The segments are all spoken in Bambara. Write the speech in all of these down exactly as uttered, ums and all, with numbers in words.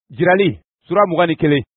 Jirali sura mugan ni kelen.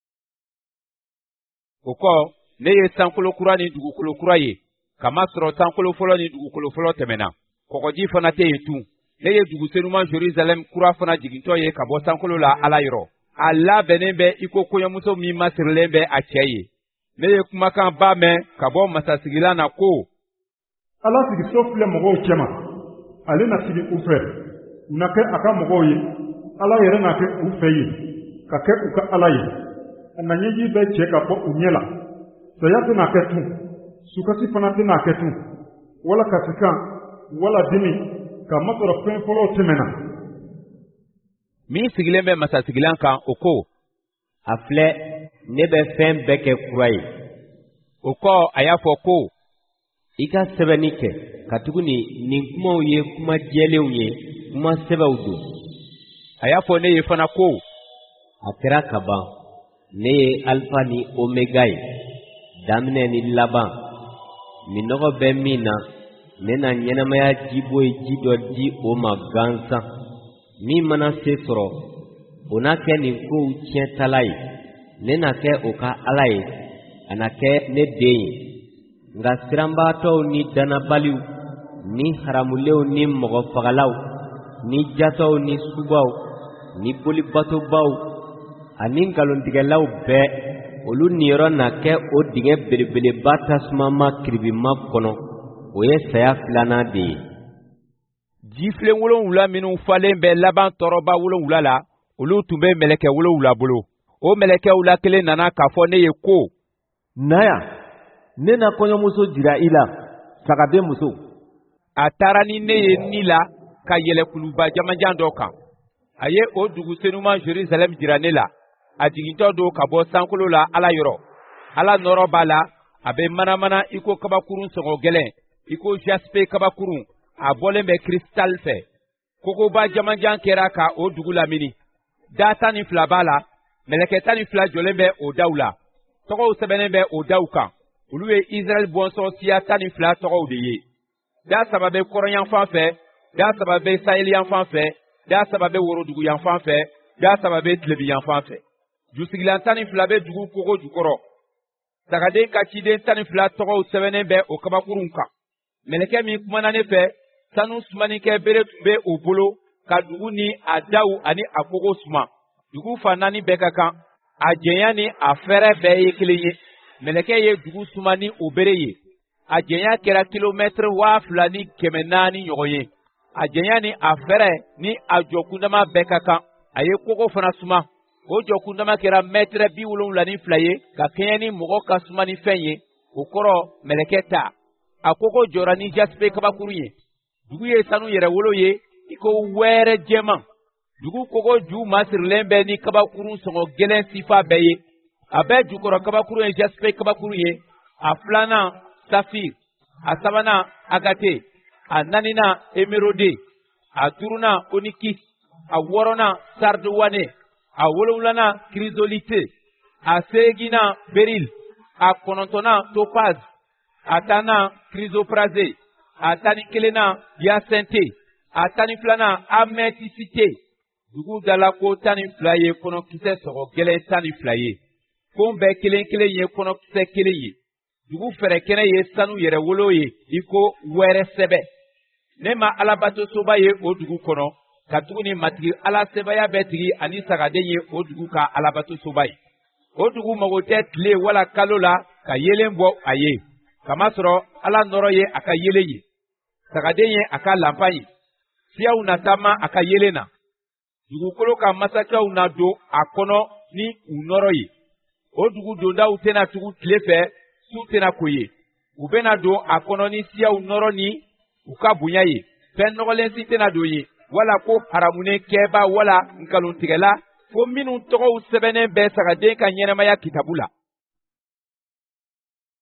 O kɔ ne ye sankolo kura ni dugukolo kura ye kama sɔrɔ sankolo fɔlɔ ni dugukolo fɔlɔ tɛmɛna kɔgɔji fana tɛ yen tun. Ne ye dugu senuman Jerusalem kura fana jigintɔ ye ka bɔ sankolo la Ala yɔrɔ. A labɛnnen bɛ iko kɔɲɔmuso min masirilen bɛ a cɛ ye. Ne ye kumakan ba mɛn ka bɔ masasigilan na ko Ala sigiso filɛ mɔgɔw cɛma ale na sigi u fɛ na kɛ a ka mɔgɔw ye Ala yɛrɛ na kɛ u fɛ ye ka kɛ u ka Ala ye a na ɲɛji bɛ cɛ ka bɔ u ɲɛ la saya tɛna kɛ tun sukasi fana tɛna kɛ tun wala kasikan wala dimi ka masɔrɔ fɛn fɔlɔw tɛmɛna. Min sigilen bɛ masasigilan kan o ko a filɛ ne bɛ fɛn bɛɛ kɛ kura ye. O kɔ a y'a fɔ ko i ka sɛbɛnni kɛ ka tuguni nin kumaw ye kuma jɛlenw ye kuma sɛbɛw don. A y'a fɔ ne ye fana ko a kɛra ka ban ne ye alifa ni omega ye daminɛ ni laban minɔgɔ bɛ min na ne na ɲɛnamaya jibo ye ji dɔ di o ma gansan min mana se sɔrɔ o na kɛ nin kow tiɲɛtala ye ne na kɛ o ka Ala ye a na kɛ ne den ye nka siranbaatɔw ni danabaliw ni haramulenw ni mɔgɔfagalaw ni jatɔw ni subaw ni bolibatobaw ani nkalontigɛlaw bɛɛ olu niyɔrɔ na kɛ o dingɛ belebeleba tasumama kiribima kɔnɔ o ye saya filanan de ye. Jifilen wolonwula minnu falen bɛ laban tɔɔrɔba wolonwula la olu tun bɛ mɛlɛkɛ wolonwula bolo. O mɛlɛkɛw la kelen nana k'a fɔ ne ye ko na yan ne na kɔɲɔmuso jira i la sagaden muso. A taara ni ne ye ni la ka yɛlɛ kuluba jamanjan dɔ kan. A ye o dugu senuman Jerusalem jira ne la. A jigintɔ don ka bɔ sankolo la Ala yɔrɔ. Ala nɔrɔ b'a la a bɛ manamana iko kabakurun sɔngɔ gɛlɛn iko jaspe kabakurun a bɔlen bɛ cristal fɛ. Kokoba jamanjan kɛra ka o dugu lamini. Da tan ni fila b'a la mɛlɛkɛ tan ni fila jɔlen bɛ o daw la. Tɔgɔw sɛbɛnnen bɛ o daw kan. Olu ye Israel bɔnsɔn siya tan ni fila tɔgɔw de ye. Da saba bɛ kɔrɔnyanfan fɛ, da saba bɛ saheliyanfan fɛ, da saba bɛ woroduguyanfan fɛ, da saba bɛ tilebiyanfan fɛ. Jusigilan tan ni fila bɛ dugu kogo jukɔrɔ. Sagaden ka ciden tan ni fila tɔgɔw sɛbɛnnen bɛ o kabakurun kan. Mɛlɛkɛ min kumana ne fɛ, sanu sumanikɛ bere tun bɛ o bolo ka dugu ni a daw ani a kogo suma. Dugu fan naani bɛɛ ka kan. A jɛnya ni a fɛrɛ bɛɛ ye kelen ye. Mɛlɛkɛ ye dugu suma ni o bere ye. A jɛnya kɛra kilomɛtiri waa fila ni kɛmɛ naani ɲɔgɔn ye. A jɛnya ni a fɛrɛ ni a jɔkundama bɛɛ ka kan. A ye kogo fana suma. O jɔkundama kɛra mɛtiri bi wolonwula ni fila ye ka kɛɲɛ ni mɔgɔ ka suma ni fɛn ye. O kɔrɔ mɛlɛkɛ ta. A kogo jɔra ni jaspe kabakuru ye. Dugu ye sanu yɛrɛ wolo ye iko wɛrɛ jɛman. Dugu kogo ju masirilen bɛ ni kabakurun sɔngɔ gɛlɛn sifa bɛɛ ye. A bɛɛ jukɔrɔ kabakuru ye jaspe kabakuru ye. A filanan safir. A sabanan agate. A naaninan emerode. A duurunan onikis. A wɔɔrɔnan sarduwane. A wolonwulanan kirisolite. A seeginan beril. A kɔnɔntɔnnan topaz. A taanan krisopraze. A tan ni kelennan yasente. A tan ni filanan ametisite. Dugu dala ko tan ni fila ye kɔnɔkisɛ sɔgɔ gɛlɛn tan ni fila ye. Kon bɛɛ kelen kelen ye kɔnɔkisɛ kelen ye. Dugu fɛrɛkɛnɛ ye sanu yɛrɛ wolo ye iko wɛrɛ sɛbɛ. Ne ma alabato soba ye o dugu kɔnɔ ka tuguni matigi ala sɛbɛya bɛ tigi ani sagaden ye o dugu ka alabato soba ye. O dugu mago tɛ tile wala kalo la ka yelen bɔ a ye. Kamasɔrɔ ala nɔrɔ ye a ka yelen ye. Sagaden ye a ka lanpan ye. Fiyaw na taama a ka yelen na. Dugukolo ka masakɛw na don a kɔnɔ ni u nɔrɔ ye. O dugu dondaw tɛna tugu tile fɛ su tɛna ko ye. U bɛna don a kɔnɔ ni siyaw nɔrɔ ni u ka bonya ye. Fɛn nɔgɔlen si tɛna don ye. Wala ko haramunen kɛba wala nkalontigɛla fo minnu tɔgɔw sɛbɛnnen bɛ sagaden ka ɲɛnamaya kitabu la.